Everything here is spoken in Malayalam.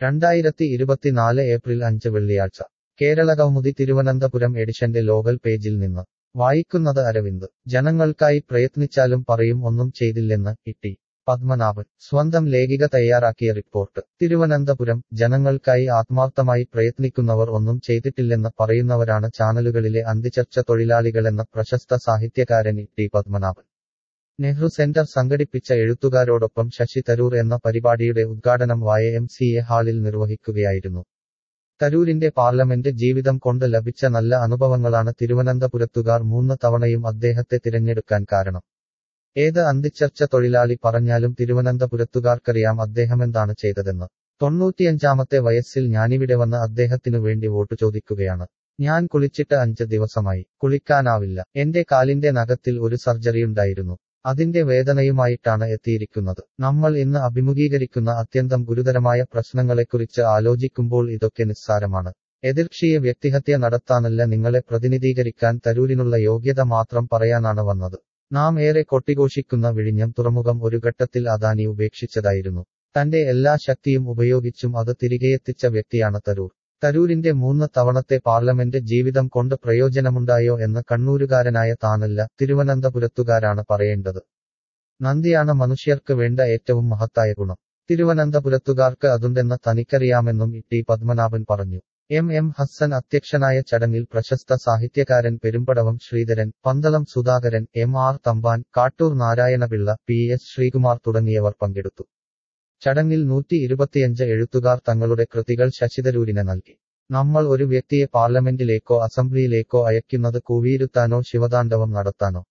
2024 ഏപ്രിൽ 5 വെള്ളിയാഴ്ച കേരളകൗമുദി തിരുവനന്തപുരം എഡിഷന്റെ ലോകൽ പേജിൽ നിന്ന് വായിക്കുന്നത് അരവിന്ദ്. ജനങ്ങൾക്കായി പ്രയത്നിച്ചാലും പറയും ഒന്നും ചെയ്തില്ലെന്ന് ഇ.ടി. പത്മനാഭൻ. സ്വന്തം ലേഖിക തയ്യാറാക്കിയ റിപ്പോർട്ട്. തിരുവനന്തപുരം. ജനങ്ങൾക്കായി ആത്മാർത്ഥമായി പ്രയത്നിക്കുന്നവർ ഒന്നും ചെയ്തിട്ടില്ലെന്ന് പറയുന്നവരാണ് ചാനലുകളിലെ അന്തിചർച്ച തൊഴിലാളികളെന്ന് പ്രശസ്ത സാഹിത്യകാരൻ ഇ.ടി. പത്മനാഭൻ. നെഹ്റു സെന്റർ സംഘടിപ്പിച്ച എഴുത്തുകാരോടൊപ്പം ശശി തരൂർ എന്ന പരിപാടിയുടെ ഉദ്ഘാടനം YMCA ഹാളിൽ നിർവഹിക്കുകയായിരുന്നു. തരൂരിന്റെ പാർലമെന്റ് ജീവിതം കൊണ്ട് ലഭിച്ച നല്ല അനുഭവങ്ങളാണ് തിരുവനന്തപുരത്തുകാർ 3 തവണയും അദ്ദേഹത്തെ തിരഞ്ഞെടുക്കാൻ കാരണം. ഏത് അന്തിച്ചർച്ച തൊഴിലാളി പറഞ്ഞാലും തിരുവനന്തപുരത്തുകാർക്കറിയാം അദ്ദേഹമെന്താണ് ചെയ്തതെന്ന്. 95-ാമത്തെ വയസ്സിൽ ഞാനിവിടെ വന്ന് അദ്ദേഹത്തിനു വേണ്ടി വോട്ട് ചോദിക്കുകയാണ്. ഞാൻ കുളിച്ചിട്ട് 5 ദിവസമായി. കുളിക്കാനാവില്ല. എന്റെ കാലിന്റെ നഖത്തിൽ ഒരു സർജറിയുണ്ടായിരുന്നു. അതിന്റെ വേദനയുമായിട്ടാണ് എത്തിയിരിക്കുന്നത്. നമ്മൾ ഇന്ന് അഭിമുഖീകരിക്കുന്ന അത്യന്തം ഗുരുതരമായ പ്രശ്നങ്ങളെക്കുറിച്ച് ആലോചിക്കുമ്പോൾ ഇതൊക്കെ നിസ്സാരമാണ്. എതിർകക്ഷിയെ വ്യക്തിഹത്യ നടത്താനല്ല, നിങ്ങളെ പ്രതിനിധീകരിക്കാൻ തരൂരിനുള്ള യോഗ്യത മാത്രം പറയാനാണ് വന്നത്. നാം ഏറെ കൊട്ടിഘോഷിക്കുന്ന വിഴിഞ്ഞം തുറമുഖം ഒരു ഘട്ടത്തിൽ അദാനി ഉപേക്ഷിച്ചതായിരുന്നു. തന്റെ എല്ലാ ശക്തിയും ഉപയോഗിച്ചും അത് തിരികെയെത്തിച്ച വ്യക്തിയാണ് തരൂർ. തരൂരിന്റെ 3 തവണത്തെ പാർലമെന്റ് ജീവിതം കൊണ്ട് പ്രയോജനമുണ്ടായോ എന്ന് കണ്ണൂരുകാരനായ താനല്ല, തിരുവനന്തപുരത്തുകാരാണ് പറയേണ്ടത്. നന്ദിയാണ് മനുഷ്യർക്ക് വേണ്ട ഏറ്റവും മഹത്തായ ഗുണം. തിരുവനന്തപുരത്തുകാർക്ക് അതുണ്ടെന്ന് തനിക്കറിയാമെന്നും ഇ.ടി. പത്മനാഭൻ പറഞ്ഞു. എം ഹസ്സൻ അധ്യക്ഷനായ ചടങ്ങിൽ പ്രശസ്ത സാഹിത്യകാരൻ പെരുമ്പടവം ശ്രീധരൻ, പന്തളം സുധാകരൻ, M.R. തമ്പാൻ, കാട്ടൂർ നാരായണപിള്ള, P.S. ശ്രീകുമാർ തുടങ്ങിയവർ പങ്കെടുത്തു. ചടങ്ങിൽ 125 എഴുത്തുകാർ തങ്ങളുടെ കൃതികൾ ശശിതരൂരിന് നൽകി. നമ്മൾ ഒരു വ്യക്തിയെ പാർലമെന്റിലേക്കോ അസംബ്ലിയിലേക്കോ അയക്കുന്നത് കൂവിയിരുത്താനോ ശിവതാണ്ഡവം നടത്താനോ